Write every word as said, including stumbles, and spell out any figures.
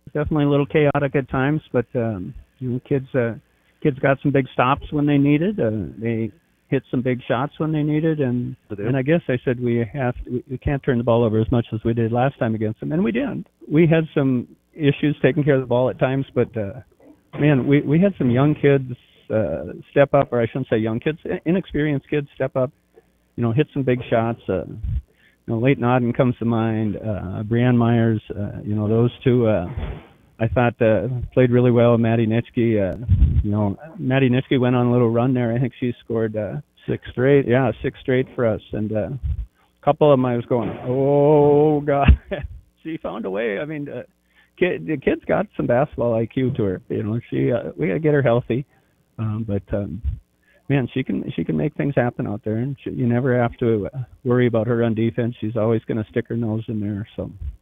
Definitely a little chaotic at times, but um, you know, kids uh, kids got some big stops when they needed. Uh, they hit some big shots when they needed, and and I guess I said we have to, we, we can't turn the ball over as much as we did last time against them, and we did. We had some issues taking care of the ball at times, but uh, man, we we had some young kids uh, step up, or I shouldn't say young kids, inexperienced kids step up. You know, hit some big shots. Uh, you know, Leighton Auden comes to mind. Uh, Brianne Myers. Uh, you know, those two. Uh, I thought uh, played really well. Maddie Nitschke. Uh, you know, Maddie Nitschke went on a little run there. I think she scored uh, six straight. Yeah, six straight for us. And uh, a couple of them, I was going, oh god. She found a way. I mean, uh, kid, the kid's got some basketball I Q to her. You know, she uh, we gotta get her healthy. Um, but um, man, she can she can make things happen out there, and she, you never have to uh, worry about her on defense. She's always going to stick her nose in there. So